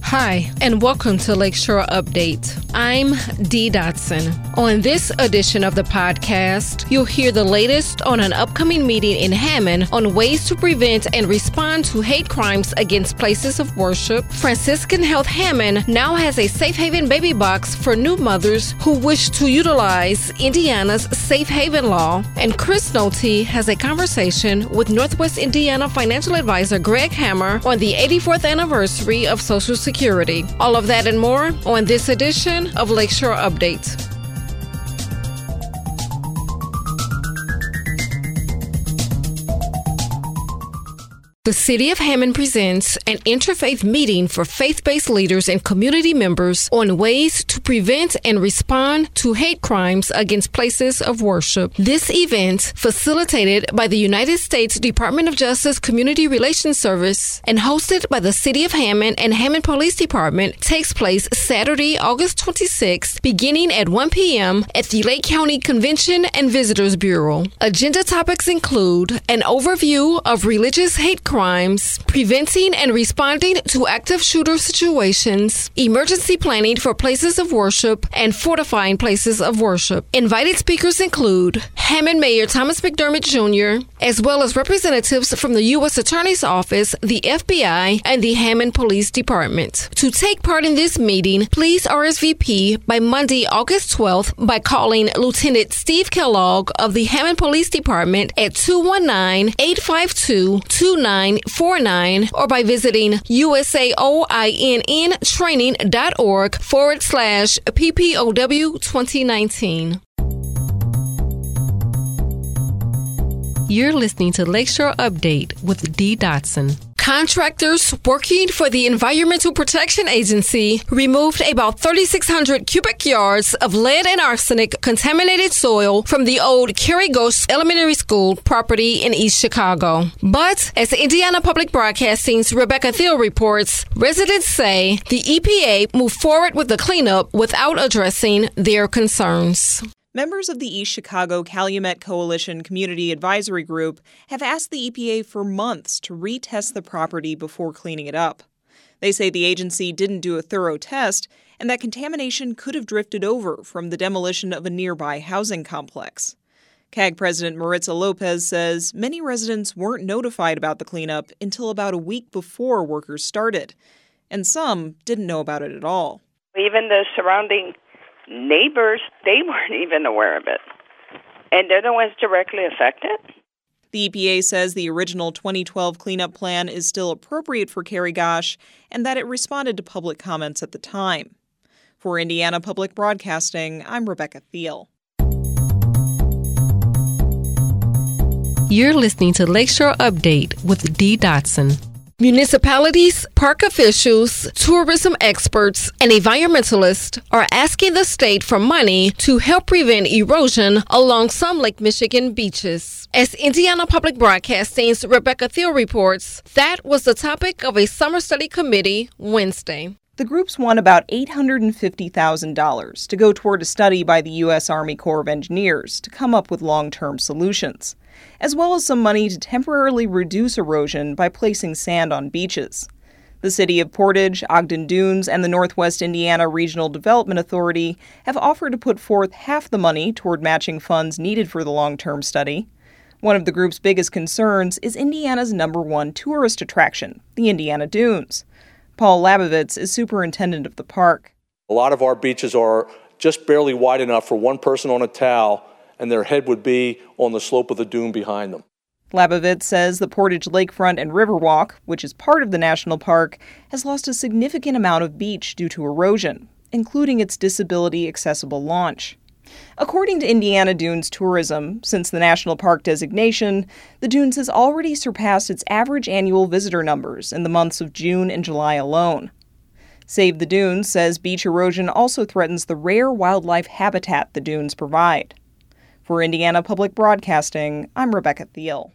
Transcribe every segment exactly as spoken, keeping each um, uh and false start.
Hi, and welcome to Lakeshore Update. I'm Dee Dotson. On this edition of the podcast, you'll hear the latest on an upcoming meeting in Hammond on ways to prevent and respond to hate crimes against places of worship. Franciscan Health Hammond now has a safe haven baby box for new mothers who wish to utilize Indiana's safe haven law. And Chris Nolte has a conversation with Northwest Indiana financial advisor Greg Hammer on the eighty-fourth anniversary of Social Security. All of that and more on this edition of Lakeshore Update. The City of Hammond presents an interfaith meeting for faith-based leaders and community members on ways to prevent and respond to hate crimes against places of worship. This event, facilitated by the United States Department of Justice Community Relations Service and hosted by the City of Hammond and Hammond Police Department, takes place Saturday, August twenty-sixth, beginning at one p.m. at the Lake County Convention and Visitors Bureau. Agenda topics include an overview of religious hate crimes, crimes, preventing and responding to active shooter situations, emergency planning for places of worship, and fortifying places of worship. Invited speakers include Hammond Mayor Thomas McDermott Junior, as well as representatives from the U S Attorney's Office, the F B I, and the Hammond Police Department. To take part in this meeting, please R S V P by Monday, August twelfth by calling Lieutenant Steve Kellogg of the Hammond Police Department at two one nine, eight five two, two nine four nine or by visiting usaoinn training.org forward slash PPOW twenty nineteen. You're listening to Lakeshore Update with Dee Dotson. Contractors working for the Environmental Protection Agency removed about thirty-six hundred cubic yards of lead and arsenic contaminated soil from the old Kerry Ghost Elementary School property in East Chicago. But as Indiana Public Broadcasting's Rebecca Thiel reports, residents say the E P A moved forward with the cleanup without addressing their concerns. Members of the East Chicago Calumet Coalition Community Advisory Group have asked the E P A for months to retest the property before cleaning it up. They say the agency didn't do a thorough test and that contamination could have drifted over from the demolition of a nearby housing complex. C A G President Maritza Lopez says many residents weren't notified about the cleanup until about a week before workers started, and some didn't know about it at all. Even the surrounding neighbors, they weren't even aware of it. And they're the ones directly affected. The E P A says the original twenty twelve cleanup plan is still appropriate for Kerry Gosh and that it responded to public comments at the time. For Indiana Public Broadcasting, I'm Rebecca Thiel. You're listening to Lakeshore Update with Dee Dotson. Municipalities, park officials, tourism experts, and environmentalists are asking the state for money to help prevent erosion along some Lake Michigan beaches. As Indiana Public Broadcasting's Rebecca Thiel reports, that was the topic of a summer study committee Wednesday. The groups won about eight hundred fifty thousand dollars to go toward a study by the U S Army Corps of Engineers to come up with long-term solutions, as well as some money to temporarily reduce erosion by placing sand on beaches. The City of Portage, Ogden Dunes, and the Northwest Indiana Regional Development Authority have offered to put forth half the money toward matching funds needed for the long-term study. One of the group's biggest concerns is Indiana's number one tourist attraction, the Indiana Dunes. Paul Labovitz is superintendent of the park. A lot of our beaches are just barely wide enough for one person on a towel, and their head would be on the slope of the dune behind them. Labovitz says the Portage Lakefront and Riverwalk, which is part of the national park, has lost a significant amount of beach due to erosion, including its disability-accessible launch. According to Indiana Dunes Tourism, since the national park designation, the Dunes has already surpassed its average annual visitor numbers in the months of June and July alone. Save the Dunes says beach erosion also threatens the rare wildlife habitat the dunes provide. For Indiana Public Broadcasting, I'm Rebecca Thiel.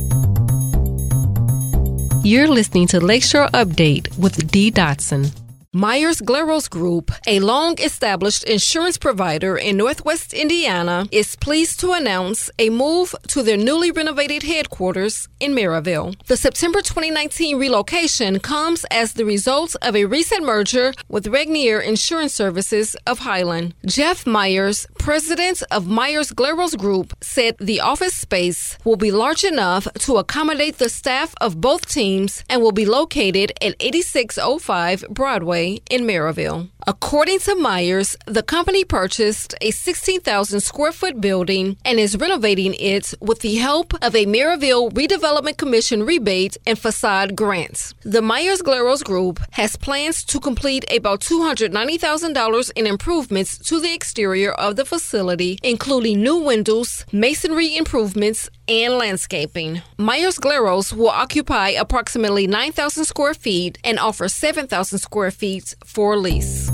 You're listening to Lakeshore Update with Dee Dotson. Myers-Glairos Group, a long-established insurance provider in Northwest Indiana, is pleased to announce a move to their newly renovated headquarters in Maryville. The September twenty nineteen relocation comes as the result of a recent merger with Regnier Insurance Services of Highland. Jeff Myers, president of Myers-Glairos Group, said the office space will be large enough to accommodate the staff of both teams and will be located at eighty-six oh five Broadway in Maryville. According to Myers, the company purchased a sixteen thousand square foot building and is renovating it with the help of a Maryville Redevelopment Commission rebate and facade grants. The Myers-Glairos Group has plans to complete about two hundred ninety thousand dollars in improvements to the exterior of the facility, including new windows, masonry improvements, and landscaping. Myers-Glairos will occupy approximately nine thousand square feet and offer seven thousand square feet for lease.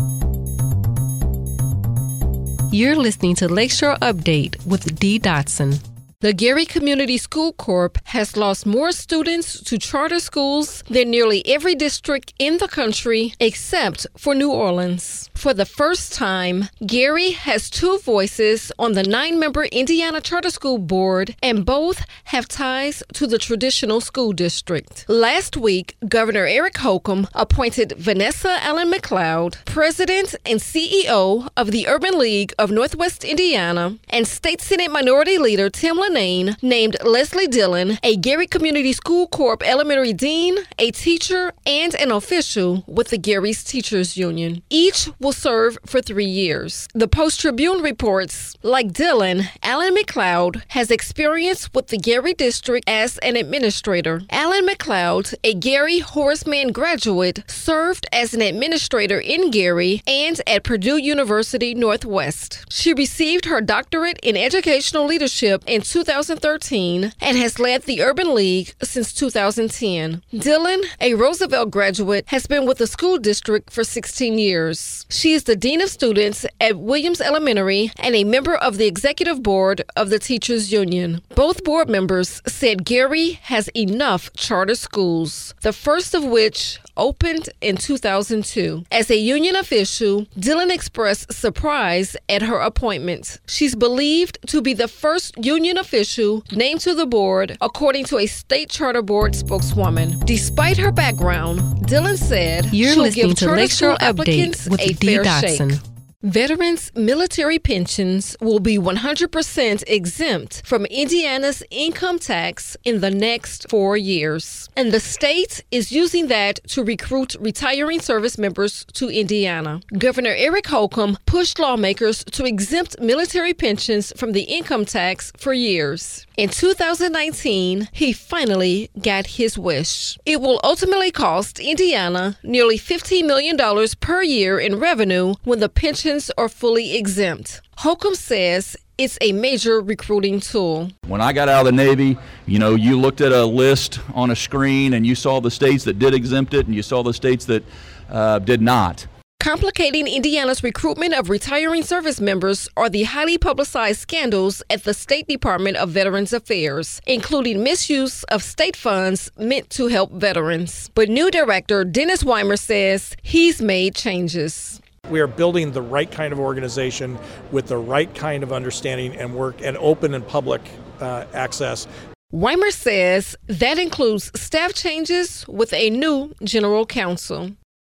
You're listening to Lakeshore Update with Dee Dotson. The Gary Community School Corp has lost more students to charter schools than nearly every district in the country except for New Orleans. For the first time, Gary has two voices on the nine-member Indiana Charter School Board, and both have ties to the traditional school district. Last week, Governor Eric Holcomb appointed Vanessa Allen McLeod, president and C E O of the Urban League of Northwest Indiana, and State Senate Minority Leader Tim Lynn named Leslie Dillon, a Gary Community School Corp elementary dean, a teacher, and an official with the Gary's Teachers Union. Each will serve for three years. The Post-Tribune reports, like Dillon, Allen McLeod has experience with the Gary District as an administrator. Allen McLeod, a Gary Horace Mann graduate, served as an administrator in Gary and at Purdue University Northwest. She received her doctorate in educational leadership in two thousand thirteen and has led the Urban League since two thousand ten. Dillon, a Roosevelt graduate, has been with the school district for sixteen years. She is the Dean of Students at Williams Elementary and a member of the Executive Board of the Teachers Union. Both board members said Gary has enough charter schools, the first of which opened in two thousand two. As a union official, Dillon expressed surprise at her appointment. She's believed to be the first union official named to the board, according to a state charter board spokeswoman. Despite her background, Dillon said You're she'll listening give to charter Lakeshore school applicants Update with a Dee fair Dotson. shake. Veterans' military pensions will be one hundred percent exempt from Indiana's income tax in the next four years. And the state is using that to recruit retiring service members to Indiana. Governor Eric Holcomb pushed lawmakers to exempt military pensions from the income tax for years. In two thousand nineteen, he finally got his wish. It will ultimately cost Indiana nearly fifteen million dollars per year in revenue when the pensions are fully exempt. Holcomb says it's a major recruiting tool. When I got out of the Navy, you know, you looked at a list on a screen and you saw the states that did exempt it and you saw the states that uh, did not. Complicating Indiana's recruitment of retiring service members are the highly publicized scandals at the State Department of Veterans Affairs, including misuse of state funds meant to help veterans. But new director Dennis Weimer says he's made changes. We are building the right kind of organization with the right kind of understanding and work and open and public uh, access. Weimer says that includes staff changes with a new general counsel.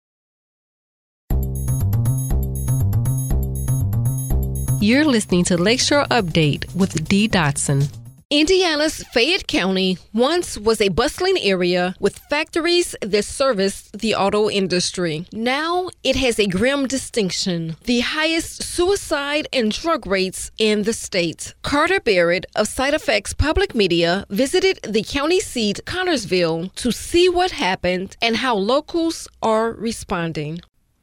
You're listening to Lakeshore Update with Dee Dotson. Indiana's Fayette County once was a bustling area with factories that serviced the auto industry. Now it has a grim distinction: the highest suicide and drug rates in the state. Carter Barrett of Side Effects Public Media visited the county seat, Connorsville, to see what happened and how locals are responding.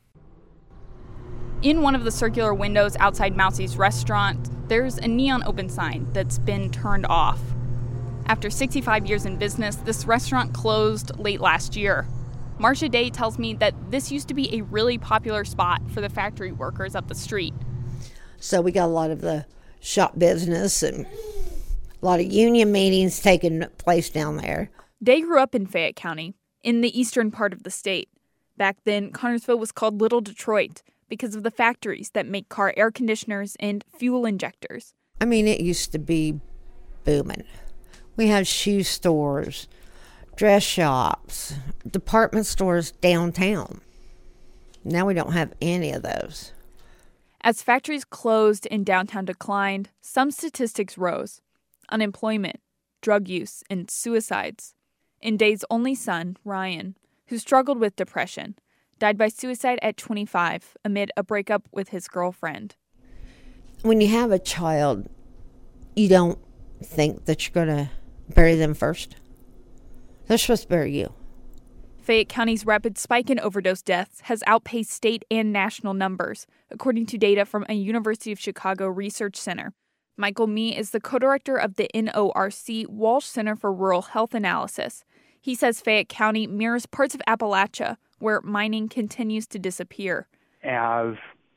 In one of the circular windows outside Mousie's restaurant, there's a neon open sign that's been turned off. After sixty-five years in business, this restaurant closed late last year. Marcia Day tells me that this used to be a really popular spot for the factory workers up the street. So we got a lot of the shop business and a lot of union meetings taking place down there. Day grew up in Fayette County, in the eastern part of the state. Back then, Connersville was called Little Detroit because of the factories that make car air conditioners and fuel injectors. I mean, it used to be booming. We had shoe stores, dress shops, department stores downtown. Now we don't have any of those. As factories closed and downtown declined, some statistics rose. Unemployment, drug use, and suicides. And Day's only son, Ryan, who struggled with depression, died by suicide at twenty-five amid a breakup with his girlfriend. When you have a child, you don't think that you're going to bury them first. They're supposed to bury you. Fayette County's rapid spike in overdose deaths has outpaced state and national numbers, according to data from a University of Chicago research center. Michael Mee is the co-director of the N O R C Walsh Center for Rural Health Analysis. He says Fayette County mirrors parts of Appalachia, where mining continues to disappear. As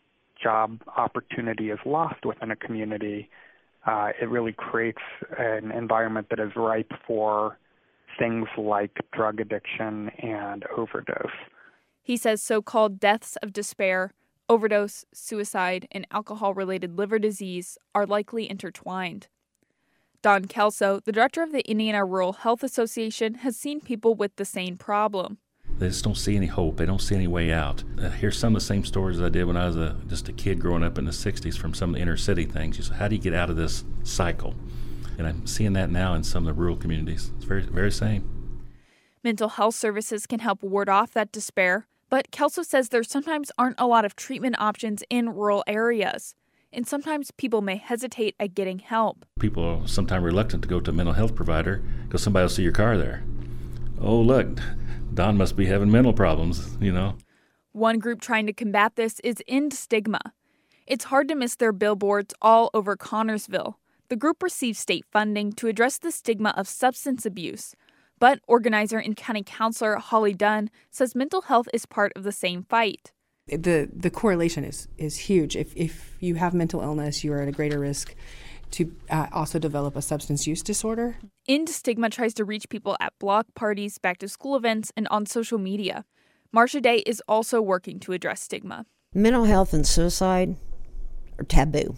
job opportunity is lost within a community, uh, it really creates an environment that is ripe for things like drug addiction and overdose. He says so-called deaths of despair, overdose, suicide, and alcohol-related liver disease are likely intertwined. Don Kelso, the director of the Indiana Rural Health Association, has seen people with the same problem. They just don't see any hope. They don't see any way out. I hear some of the same stories I did when I was a, just a kid growing up in the sixties from some of the inner city things. You say, how do you get out of this cycle? And I'm seeing that now in some of the rural communities. It's very, very same. Mental health services can help ward off that despair, but Kelso says there sometimes aren't a lot of treatment options in rural areas. And sometimes people may hesitate at getting help. People are sometimes reluctant to go to a mental health provider because somebody will see your car there. Oh, look, Don must be having mental problems, you know. One group trying to combat this is End Stigma. It's hard to miss their billboards all over Connersville. The group receives state funding to address the stigma of substance abuse. But organizer and county councilor Holly Dunn says mental health is part of the same fight. The the correlation is, is huge. If if you have mental illness, you are at a greater risk to uh, also develop a substance use disorder. End Stigma tries to reach people at block parties, back-to-school events, and on social media. Marcia Day is also working to address stigma. Mental health and suicide are taboo.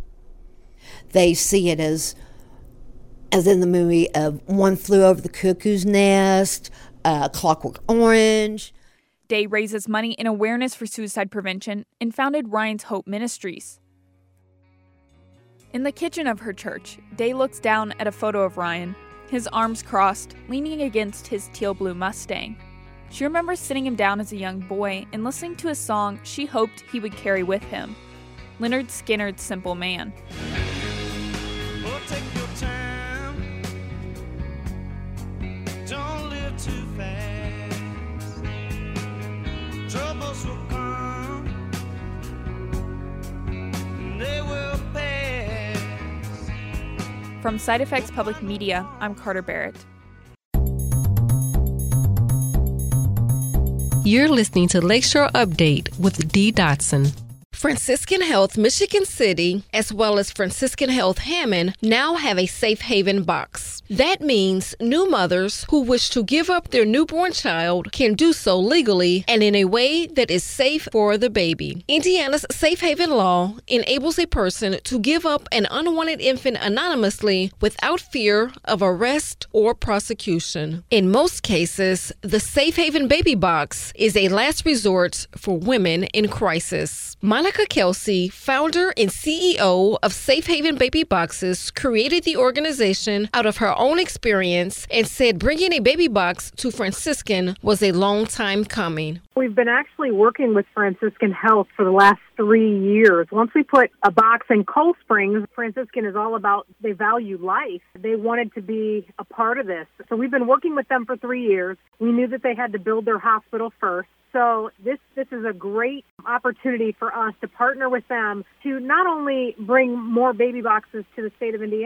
They see it as, as in the movie of One Flew Over the Cuckoo's Nest, uh, Clockwork Orange. Day raises money in awareness for suicide prevention and founded Ryan's Hope Ministries. In the kitchen of her church, Day looks down at a photo of Ryan, his arms crossed, leaning against his teal-blue Mustang. She remembers sitting him down as a young boy and listening to a song she hoped he would carry with him, Lynyrd Skynyrd's Simple Man. Oh, take your time. Don't live too fast. Troubles will come. They will pass. From Side Effects Public Media, I'm Carter Barrett. You're listening to Lakeshore Update with Dee Dotson. Franciscan Health Michigan City, as well as Franciscan Health Hammond, now have a safe haven box. That means new mothers who wish to give up their newborn child can do so legally and in a way that is safe for the baby. Indiana's safe haven law enables a person to give up an unwanted infant anonymously without fear of arrest or prosecution. In most cases, the safe haven baby box is a last resort for women in crisis. Monica Kelsey, founder and C E O of Safe Haven Baby Boxes, created the organization out of her own experience and said bringing a baby box to Franciscan was a long time coming. We've been actually working with Franciscan Health for the last three years. Once we put a box in Cold Springs, Franciscan is all about, they value life. They wanted to be a part of this. So we've been working with them for three years. We knew that they had to build their hospital first. So this this is a great opportunity for us to partner with them to not only bring more baby boxes to the state of Indiana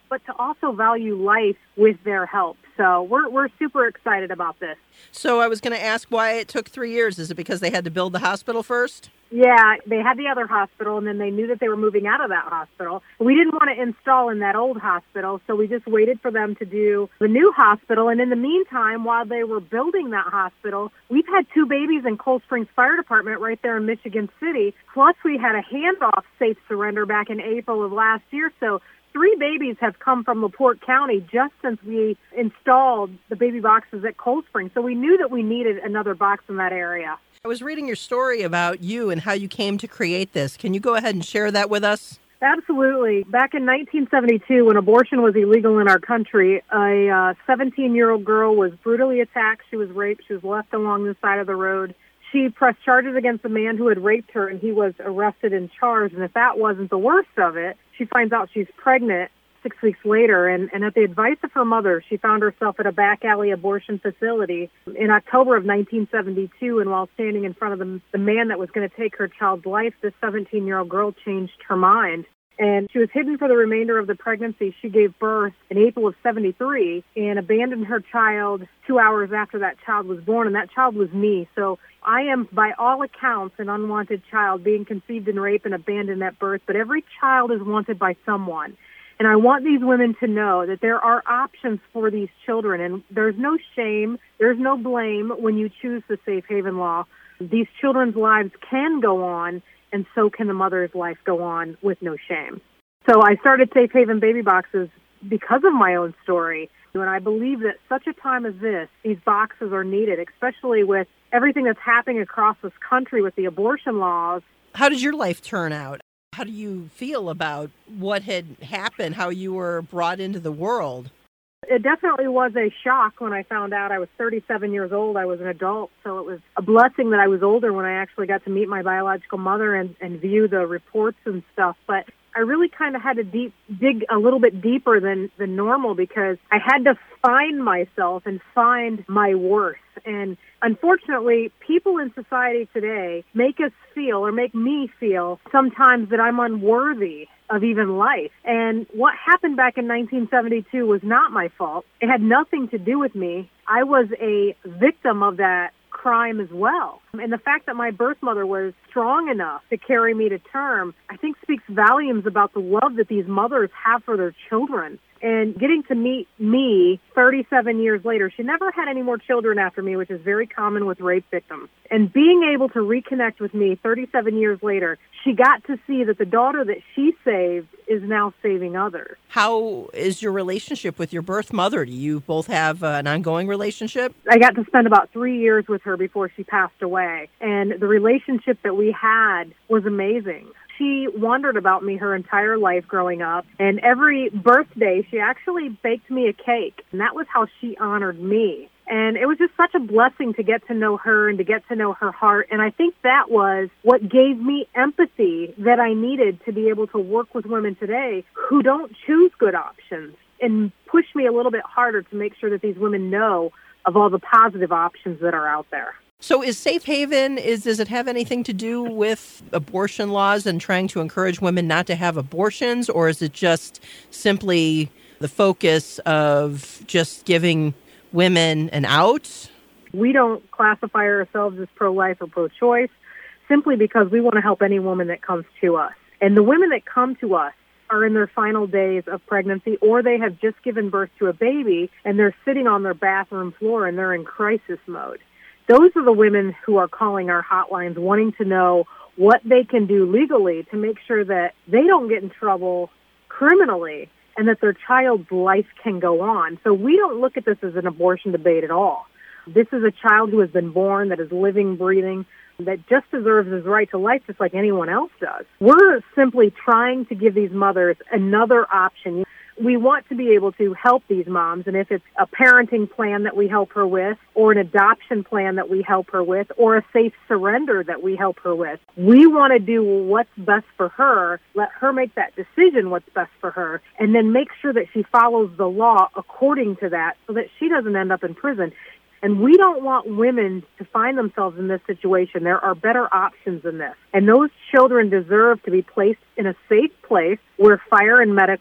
but to also value life with their help. So we're we're super excited about this. So I was going to ask why it took three years. Is it because they had to build the hospital first? Yeah, they had the other hospital, and then they knew that they were moving out of that hospital. We didn't want to install in that old hospital, so we just waited for them to do the new hospital. And in the meantime, while they were building that hospital, we've had two babies in Cold Springs Fire Department right there in Michigan City. Plus, we had a handoff safe surrender back in April of last year. So three babies have come from LaPorte County just since we installed the baby boxes at Cold Springs. So we knew that we needed another box in that area. I was reading your story about you and how you came to create this. Can you go ahead and share that with us? Absolutely. Back in nineteen seventy-two, when abortion was illegal in our country, a uh, seventeen-year-old girl was brutally attacked. She was raped. She was left along the side of the road. She pressed charges against the man who had raped her, and he was arrested and charged. And if that wasn't the worst of it, she finds out she's pregnant six weeks later, and, and at the advice of her mother, she found herself at a back alley abortion facility in October of nineteen seventy-two, and while standing in front of the, the man that was going to take her child's life, this seventeen-year-old girl changed her mind. And she was hidden for the remainder of the pregnancy. She gave birth in April of seventy-three and abandoned her child two hours after that child was born, and that child was me. So I am, by all accounts, an unwanted child being conceived in rape and abandoned at birth, but every child is wanted by someone. And I want these women to know that there are options for these children, and there's no shame, there's no blame when you choose the Safe Haven law. These children's lives can go on, and so can the mother's life go on with no shame. So I started Safe Haven Baby Boxes because of my own story, and I believe that such a time as this, these boxes are needed, especially with everything that's happening across this country with the abortion laws. How did your life turn out? How do you feel about what had happened, how you were brought into the world? It definitely was a shock when I found out. I was thirty-seven years old. I was an adult, so it was a blessing that I was older when I actually got to meet my biological mother and, and view the reports and stuff. But I really kind of had to deep, dig a little bit deeper than, than normal because I had to find myself and find my worth. And unfortunately, people in society today make us feel, or make me feel, sometimes that I'm unworthy of even life. And what happened back in nineteen seventy-two was not my fault. It had nothing to do with me. I was a victim of that crime as well. And the fact that my birth mother was strong enough to carry me to term, I think speaks volumes about the love that these mothers have for their children. And getting to meet me thirty-seven years later, she never had any more children after me, which is very common with rape victims. And being able to reconnect with me thirty-seven years later, she got to see that the daughter that she saved is now saving others. How is your relationship with your birth mother? Do you both have uh, an ongoing relationship? I got to spend about three years with her before she passed away. And the relationship that we had was amazing. She wondered about me her entire life growing up, and every birthday she actually baked me a cake, and that was how she honored me. And it was just such a blessing to get to know her and to get to know her heart, and I think that was what gave me empathy that I needed to be able to work with women today who don't choose good options, and push me a little bit harder to make sure that these women know of all the positive options that are out there. So is Safe Haven, is does it have anything to do with abortion laws and trying to encourage women not to have abortions, or is it just simply the focus of just giving women an out? We don't classify ourselves as pro-life or pro-choice simply because we want to help any woman that comes to us. And the women that come to us are in their final days of pregnancy, or they have just given birth to a baby and they're sitting on their bathroom floor and they're in crisis mode. Those are the women who are calling our hotlines, wanting to know what they can do legally to make sure that they don't get in trouble criminally and that their child's life can go on. So we don't look at this as an abortion debate at all. This is a child who has been born, that is living, breathing, that just deserves his right to life just like anyone else does. We're simply trying to give these mothers another option. We want to be able to help these moms, and if it's a parenting plan that we help her with, or an adoption plan that we help her with, or a safe surrender that we help her with, we want to do what's best for her, let her make that decision what's best for her, and then make sure that she follows the law according to that so that she doesn't end up in prison. And we don't want women to find themselves in this situation. There are better options than this. And those children deserve to be placed in a safe place where fire and medical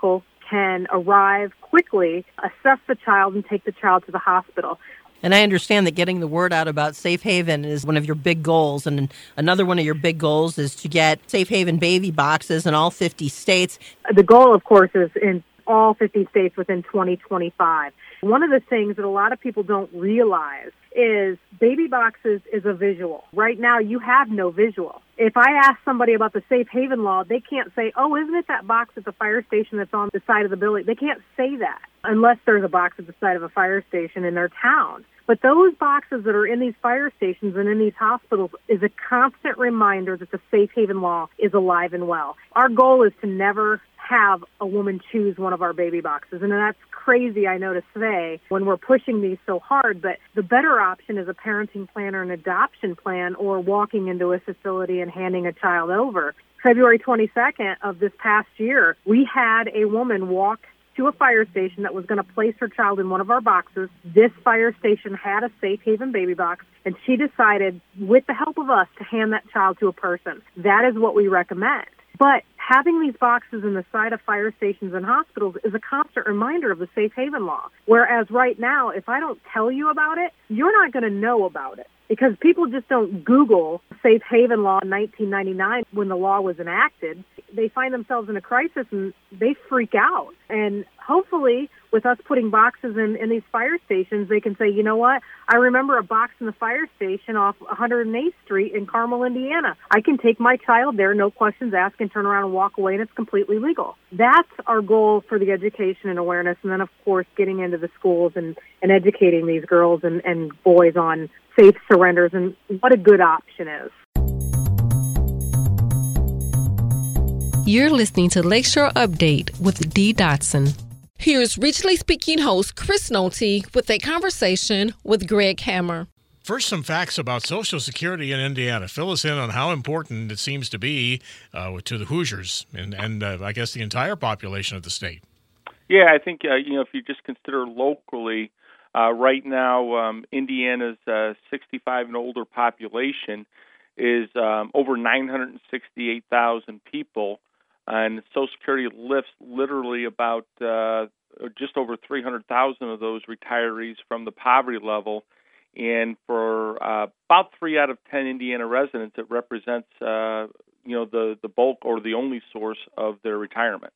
can arrive quickly, assess the child, and take the child to the hospital. And I understand that getting the word out about Safe Haven is one of your big goals. And another one of your big goals is to get Safe Haven baby boxes in all fifty states. The goal, of course, is in all fifty states within twenty twenty-five. One of the things that a lot of people don't realize is baby boxes is a visual. Right now, you have no visual. If I ask somebody about the Safe Haven law, they can't say, oh, isn't it that box at the fire station that's on the side of the building? They can't say that unless there's a box at the side of a fire station in their town. But those boxes that are in these fire stations and in these hospitals is a constant reminder that the Safe Haven law is alive and well. Our goal is to never have a woman choose one of our baby boxes. And that's crazy, I know, to say when we're pushing these so hard, but the better option is a parenting plan or an adoption plan or walking into a facility and handing a child over. February twenty-second of this past year, we had a woman walk to a fire station that was going to place her child in one of our boxes. This fire station had a Safe Haven baby box, and she decided, with the help of us, to hand that child to a person. That is what we recommend. But having these boxes in the side of fire stations and hospitals is a constant reminder of the Safe Haven law. Whereas right now, if I don't tell you about it, you're not going to know about it. Because people just don't Google Safe Haven law in nineteen ninety-nine when the law was enacted. They find themselves in a crisis and they freak out. And hopefully, with us putting boxes in, in these fire stations, they can say, you know what, I remember a box in the fire station off one hundred eighth Street in Carmel, Indiana. I can take my child there, no questions asked, and turn around and walk away, and it's completely legal. That's our goal for the education and awareness. And then, of course, getting into the schools and, and educating these girls and, and boys on safe surrenders and what a good option is. You're listening to Lakeshore Update with Dee Dotson. Here's Regionally Speaking host Chris Nolte with a conversation with Greg Hammer. First, some facts about Social Security in Indiana. Fill us in on how important it seems to be uh, to the Hoosiers and, and uh, I guess the entire population of the state. Yeah, I think, uh, you know, if you just consider locally, uh, right now um, Indiana's uh, sixty-five and older population is um, over nine hundred sixty-eight thousand people. And Social Security lifts literally about uh, just over three hundred thousand of those retirees from the poverty level. And for uh, about three out of ten Indiana residents, it represents uh, you know the, the bulk or the only source of their retirement.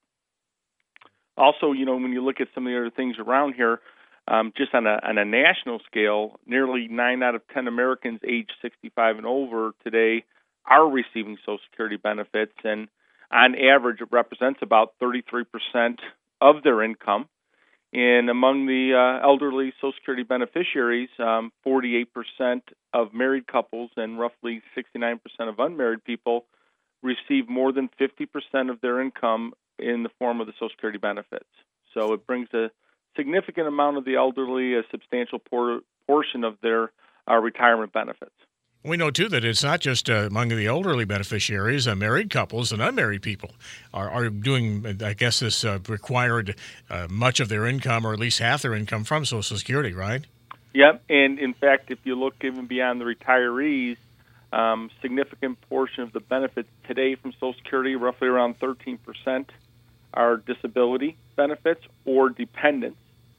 Also, you know, when you look at some of the other things around here, um, just on a, on a national scale, nearly nine out of ten Americans aged sixty-five and over today are receiving Social Security benefits, and on average, it represents about thirty-three percent of their income. And among the uh, elderly Social Security beneficiaries, um, forty-eight percent of married couples and roughly sixty-nine percent of unmarried people receive more than fifty percent of their income in the form of the Social Security benefits. So it brings a significant amount of the elderly, a substantial por- portion of their uh, retirement benefits. We know, too, that it's not just uh, among the elderly beneficiaries. Uh, married couples and unmarried people are, are doing, I guess, this uh, required uh, much of their income, or at least half their income, from Social Security, right? Yep, and in fact, if you look even beyond the retirees, um, significant portion of the benefits today from Social Security, roughly around thirteen percent, are disability benefits or dependents.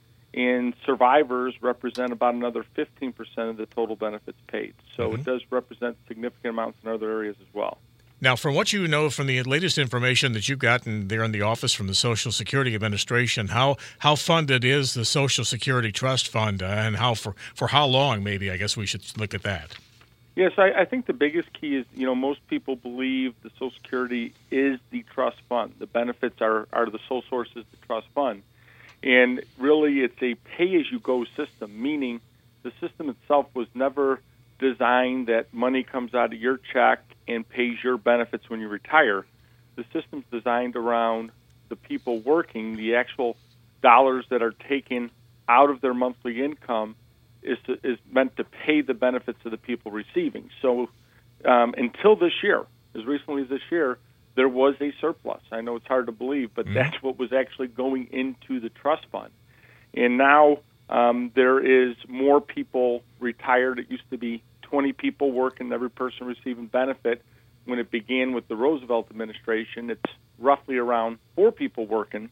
And survivors represent about another fifteen percent of the total benefits paid. So mm-hmm. It does represent significant amounts in other areas as well. Now, from what you know from the latest information that you've gotten there in the office from the Social Security Administration, how how funded is the Social Security Trust Fund, uh, and how for, for how long, maybe, I guess we should look at that. Yes, I, I think the biggest key is, you know, most people believe the Social Security is the trust fund. The benefits are, are the sole source is the trust fund. And really, it's a pay-as-you-go system, meaning the system itself was never designed that money comes out of your check and pays your benefits when you retire. The system's designed around the people working, the actual dollars that are taken out of their monthly income is to, is meant to pay the benefits of the people receiving. So um, until this year, as recently as this year, there was a surplus. I know it's hard to believe, but mm-hmm. that's what was actually going into the trust fund. And now um, there is more people retired. It used to be twenty people working, every person receiving benefit. When it began with the Roosevelt administration, it's roughly around four people working,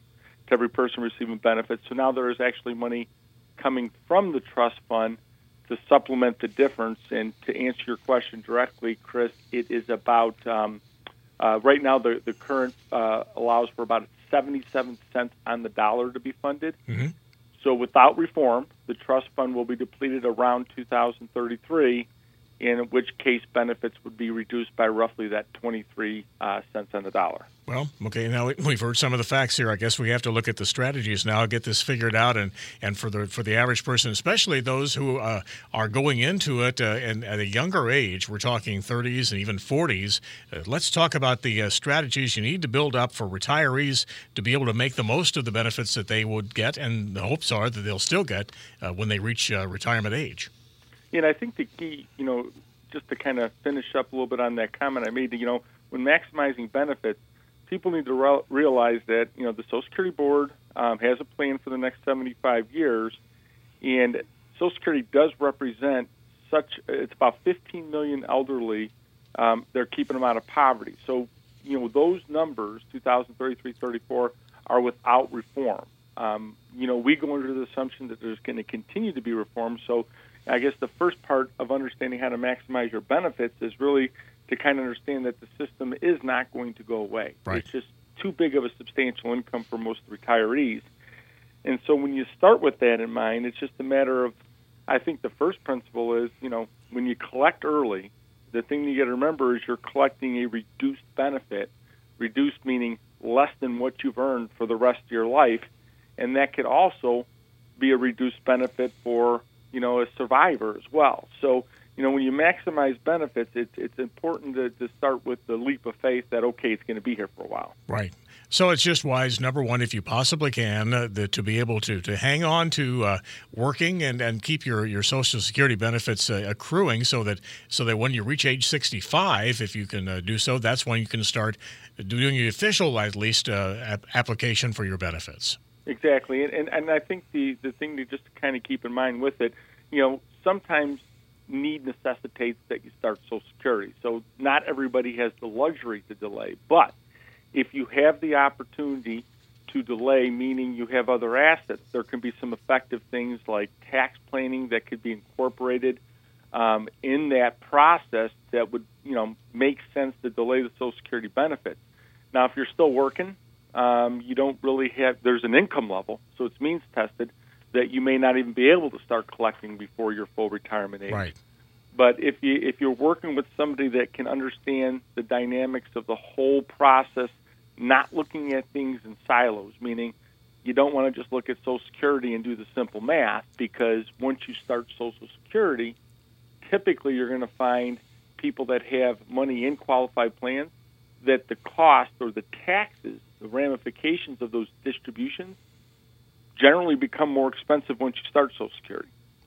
to every person receiving benefits. So now there is actually money coming from the trust fund to supplement the difference. And to answer your question directly, Chris, it is about, um, uh, right now the, the current uh, allows for about seventy-seven cents on the dollar to be funded. Mm-hmm. So without reform, the trust fund will be depleted around two thousand thirty-three, in which case benefits would be reduced by roughly that twenty-three uh, cents on the dollar. Well, okay, now we've heard some of the facts here. I guess we have to look at the strategies now, get this figured out, and, and for the for the average person, especially those who uh, are going into it uh, and at a younger age, we're talking thirties and even forties, uh, let's talk about the uh, strategies you need to build up for retirees to be able to make the most of the benefits that they would get, and the hopes are that they'll still get uh, when they reach uh, retirement age. Yeah, and I think the key, you know, just to kind of finish up a little bit on that comment I made, you know, when maximizing benefits, people need to re- realize that, you know, the Social Security Board um, has a plan for the next seventy-five years, and Social Security does represent such, it's about fifteen million elderly, um, they're keeping them out of poverty. So, you know, those numbers, two thousand thirty-three, thirty-four, are without reform. Um, you know, we go under the assumption that there's going to continue to be reform, so I guess the first part of understanding how to maximize your benefits is really to kind of understand that the system is not going to go away. Right. It's just too big of a substantial income for most retirees. And so when you start with that in mind, it's just a matter of, I think the first principle is, you know, when you collect early, the thing you got to remember is you're collecting a reduced benefit, reduced meaning less than what you've earned for the rest of your life, and that could also be a reduced benefit for, you know, a survivor as well. So, you know, when you maximize benefits, it's it's important to, to start with the leap of faith that, okay, it's going to be here for a while. Right. So it's just wise, number one, if you possibly can, uh, the, to be able to, to hang on to uh, working and, and keep your, your Social Security benefits uh, accruing so that so that when you reach age sixty-five, if you can uh, do so, that's when you can start doing the official, at least, uh, ap- application for your benefits. Exactly. And, and, and I think the, the thing to just kind of keep in mind with it, you know, sometimes need necessitates that you start Social Security. So not everybody has the luxury to delay. But if you have the opportunity to delay, meaning you have other assets, there can be some effective things like tax planning that could be incorporated um, in that process that would, you know, make sense to delay the Social Security benefits. Now, if you're still working, um, you don't really have, there's an income level, so it's means tested, that you may not even be able to start collecting before your full retirement age. Right. But if you if you're working with somebody that can understand the dynamics of the whole process, not looking at things in silos, meaning you don't want to just look at Social Security and do the simple math, because once you start Social Security, typically you're going to find people that have money in qualified plans that the cost or the taxes, the ramifications of those distributions generally become more expensive once you start Social Security.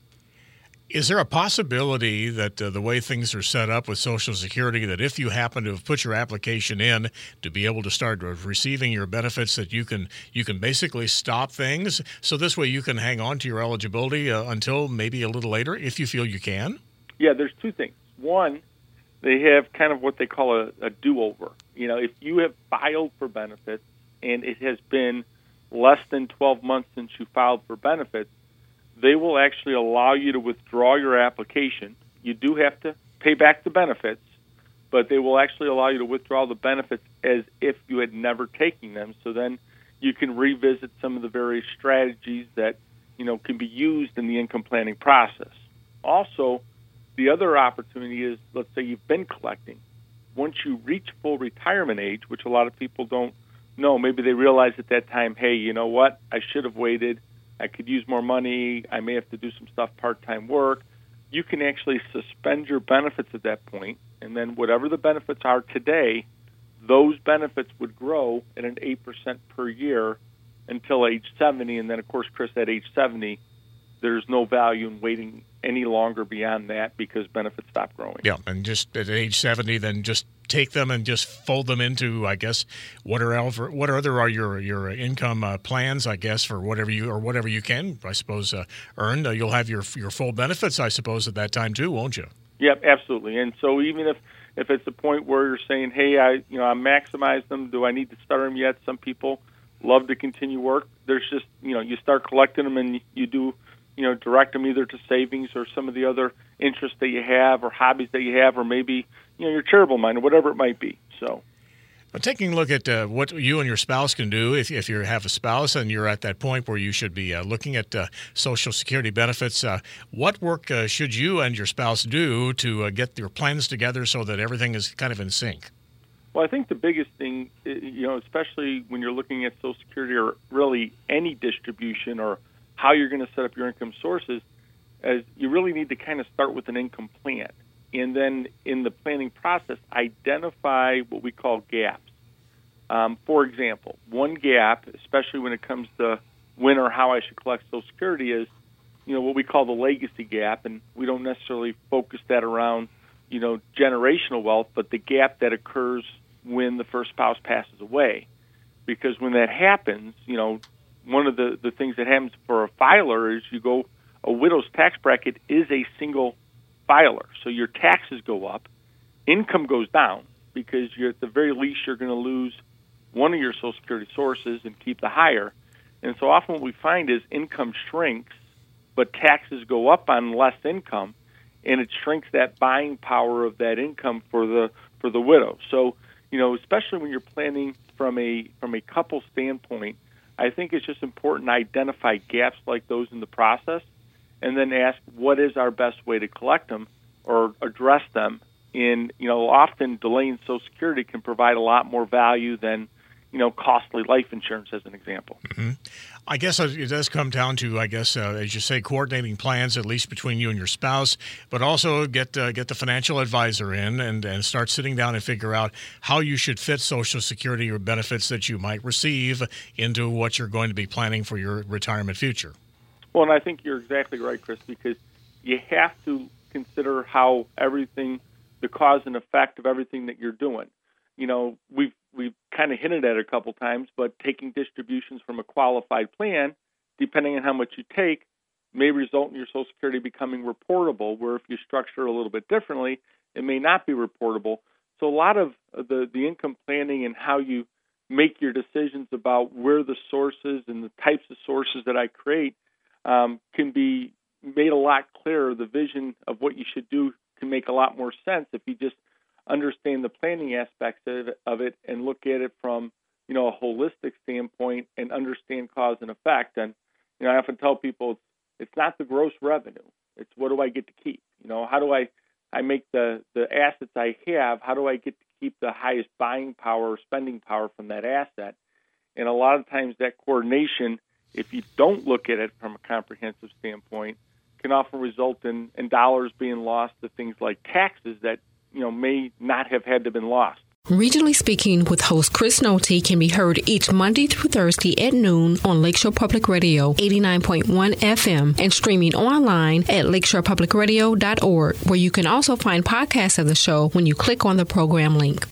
Is there a possibility that uh, the way things are set up with Social Security, that if you happen to have put your application in to be able to start receiving your benefits, that you can you can basically stop things, so this way you can hang on to your eligibility uh, until maybe a little later, if you feel you can? Yeah, there's two things. One, they have kind of what they call a, a do-over. You know, if you have filed for benefits and it has been less than twelve months since you filed for benefits, they will actually allow you to withdraw your application. You do have to pay back the benefits, but they will actually allow you to withdraw the benefits as if you had never taken them. So then you can revisit some of the various strategies that, you know, can be used in the income planning process. Also, the other opportunity is, let's say you've been collecting. Once you reach full retirement age, which a lot of people don't know, maybe they realize at that time, hey, you know what, I should have waited. I could use more money. I may have to do some stuff, part-time work. You can actually suspend your benefits at that point, and then whatever the benefits are today, those benefits would grow at an eight percent per year until age seventy. And then, of course, Chris, at age seventy, there's no value in waiting any longer beyond that because benefits stop growing. Yeah, and just at age seventy, then just take them and just fold them into, I guess, what are other, what other are your your income uh, plans, I guess, for whatever you or whatever you can, I suppose, uh, earn. Uh, you'll have your your full benefits, I suppose, at that time too, won't you? Yep, absolutely. And so even if if it's the point where you're saying, hey, I you know I maximize them, do I need to start them yet? Some people love to continue work. There's just, you know, you start collecting them and you do, you know, direct them either to savings or some of the other interests that you have or hobbies that you have, or maybe, you know, your charitable mind or whatever it might be. So. But taking a look at uh, what you and your spouse can do, if, if you have a spouse and you're at that point where you should be uh, looking at uh, Social Security benefits, uh, what work uh, should you and your spouse do to uh, get your plans together so that everything is kind of in sync? Well, I think the biggest thing, you know, especially when you're looking at Social Security or really any distribution or how you're going to set up your income sources, is you really need to kind of start with an income plan. And then in the planning process, identify what we call gaps. Um, for example, one gap, especially when it comes to when or how I should collect Social Security, is, you know, what we call the legacy gap. And we don't necessarily focus that around, you know, generational wealth, but the gap that occurs when the first spouse passes away. Because when that happens, you know, one of the, the things that happens for a filer is you go, a widow's tax bracket is a single filer. So your taxes go up, income goes down, because you're at the very least you're going to lose one of your Social Security sources and keep the higher. And so often what we find is income shrinks, but taxes go up on less income, and it shrinks that buying power of that income for the for the widow. So, you know, especially when you're planning from a from a couple standpoint, I think it's just important to identify gaps like those in the process, and then ask what is our best way to collect them or address them. In, you know, often delaying Social Security can provide a lot more value than, you know, costly life insurance, as an example. Mm-hmm. I guess it does come down to, I guess, uh, as you say, coordinating plans, at least between you and your spouse, but also get uh, get the financial advisor in and, and start sitting down and figure out how you should fit Social Security or benefits that you might receive into what you're going to be planning for your retirement future. Well, and I think you're exactly right, Chris, because you have to consider how everything, the cause and effect of everything that you're doing. You know, we've we've kind of hinted at it a couple times, but taking distributions from a qualified plan, depending on how much you take, may result in your Social Security becoming reportable, where if you structure it a little bit differently, it may not be reportable. So a lot of the, the income planning and how you make your decisions about where the sources and the types of sources that I create um, can be made a lot clearer. The vision of what you should do can make a lot more sense if you just understand the planning aspects of it, of it and look at it from, you know, a holistic standpoint and understand cause and effect. And, you know, I often tell people it's, it's not the gross revenue. It's what do I get to keep? You know, how do I, I make the, the assets I have, how do I get to keep the highest buying power or spending power from that asset? And a lot of times that coordination, if you don't look at it from a comprehensive standpoint, can often result in, in dollars being lost to things like taxes that, you know, may not have had to been lost. Regionally Speaking with host Chris Nolte can be heard each Monday through Thursday at noon on Lakeshore Public Radio eighty-nine point one F M and streaming online at lakeshore public radio dot org, where you can also find podcasts of the show when you click on the program link.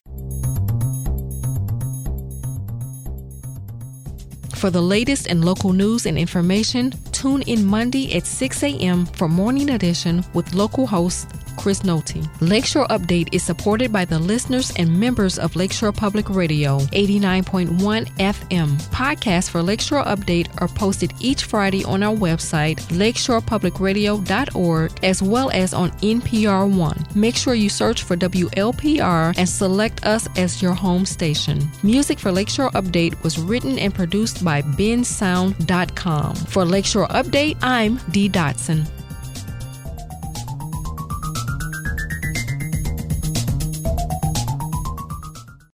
For the latest in local news and information, tune in Monday at six a.m. for Morning Edition with local host Chris Nolte. Lakeshore Update is supported by the listeners and members of Lakeshore Public Radio, eighty-nine point one F M. Podcasts for Lakeshore Update are posted each Friday on our website, lakeshore public radio dot org, as well as on N P R One. Make sure you search for W L P R and select us as your home station. Music for Lakeshore Update was written and produced by ben sound dot com. For Lakeshore Update, I'm Dee Dotson.